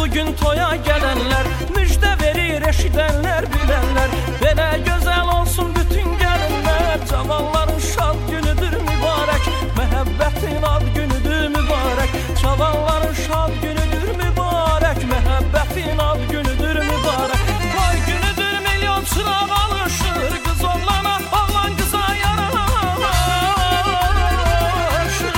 bugün toya gelenler, müjde verir eşidenler bilenler. Belə güzel olsun bütün gelinler, cavanların şad günüdür mübarek, məhəbbətin ad günüdür mübarek. Cavanların şad günüdür mübarek, məhəbbətin ad günüdür mübarek. Toy günüdür milyon çıraq alışır, kız oğlana oğlan kıza yaraşır.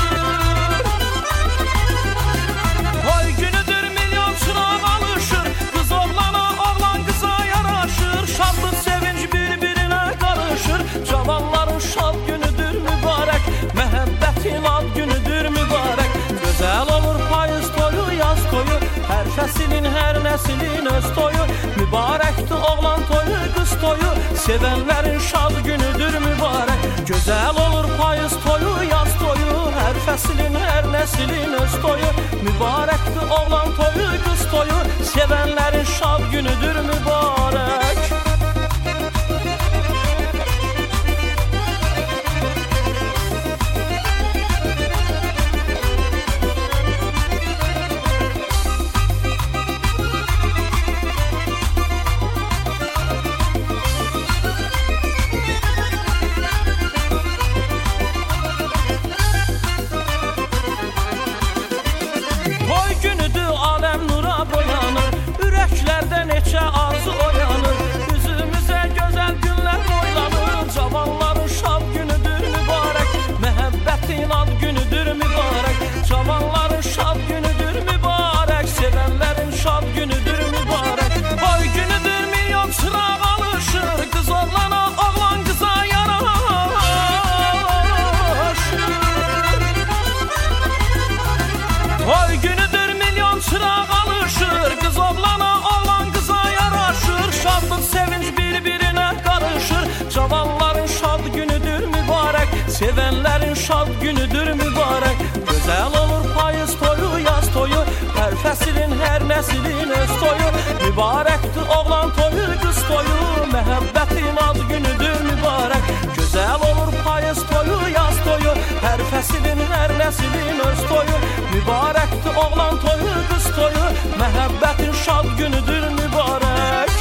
Toy günüdür milyon çıraq alışır, kız oğlana oğlan kıza yaraşır. Şadlıq sevinç bir-birinə qarışır, cavanların şad günüdür mübarek, məhəbbətin ad günüdür mübarek. Gözəl olur payız toyu, yaz toyu, hər fəsilin, hər nəslin öz toyu. Mübarəkdir oğlan toyu, qız toyu, sevənlərin şad günüdür mübarek. Gözəl olur payız toyu, yaz toyu, hər fəsilin, hər nəslin öz toyu. Mübarəkdir oğlan toyu, qız toyu, sevənlərin şad günüdür mübarek. Toy günüdür aləm nura boyanır, ürəklərdə neçə arzu oyanır. Üzümüzə gözəl günlər boylanır, cavanların şad günüdür mübarek, məhəbbətin ad günüdür mübarek. Cavanların şad günüdür mübarek, sevənlərin şad günüdür mübarek. Toy günüdür milyon çıraq alışır, qız oğlana oğlan qıza yaraşır. Toy günüdür milyon çıraq alışır, kız oğlana oğlan kıza yaraşır. Şadlıq sevinç bir-birinə qarışır, cavanların şad günüdür mübarek, sevənlərin şad günüdür mübarek. Gözəl olur payız toyu, yaz toyu, hər fəsilin, hər nəslin öz toyu. Mübarəkdir oğlan toyu, qız toyu, məhəbbətin ad günüdür mübarek. Gözəl olur payız toyu, yaz toyu, hər fəsilin, hər nəslin öz toyu. Mübarəkdir oğlan toyu, qız toyu, məhəbbətin şad günüdür mübarek.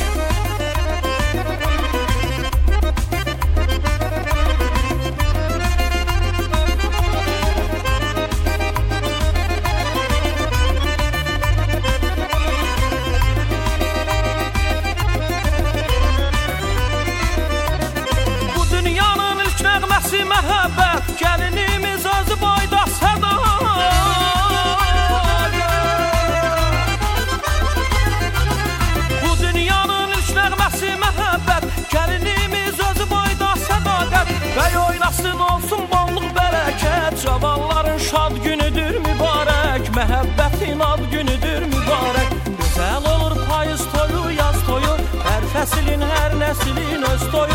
Bu dünyanın ilk nəğməsi məhəbbət, gəlinimiz özü boyda səda. Bu dünyanın ilk nəğməsi məhəbbət, gəlinimiz özü boyda sədaqət. Bəy oynasın olsun bolluk bərəkət, cavanların şad günüdür mübarek, məhəbbətin ad günüdür mübarek. Gözəl olur payız toyu, yaz toyu, hər fəsilin, hər nəslin öz toyu.